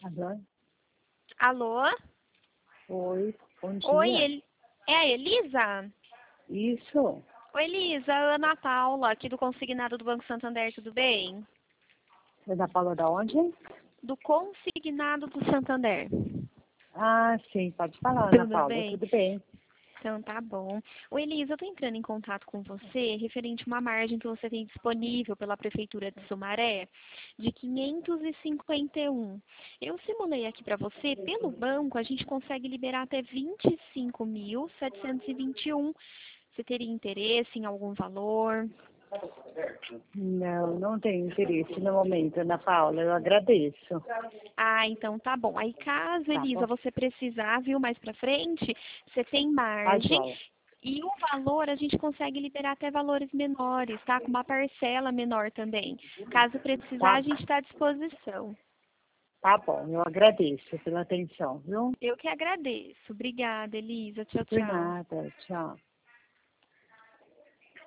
Alô? Alô? Oi, bom Oi, dia. é a Elisa? Isso. Oi, Elisa, Ana Paula, aqui do Consignado do Banco Santander, tudo bem? Você da Paula da onde? Do Consignado do Santander. Ah, sim, pode falar, Ana Tudo Paula, bem? tudo bem. Então tá bom. Ô Elisa, eu tô entrando em contato com você referente a uma margem que você tem disponível pela Prefeitura de Sumaré de 551. Eu simulei aqui para você, pelo banco, a gente consegue liberar até 25.721. Você teria interesse em algum valor? Não, não tenho interesse no momento, Ana Paula, eu agradeço. Ah, então tá bom. Aí caso, Tá Elisa, bom? você precisar, viu, mais pra frente, você tem Tá margem joia. e o valor a gente consegue liberar até valores menores, tá? Com uma parcela menor também. Caso precisar, Tá, a gente está à disposição. tá bom, eu agradeço pela atenção, viu? Eu que agradeço. Obrigada, Elisa. Tchau, Por tchau. nada, tchau.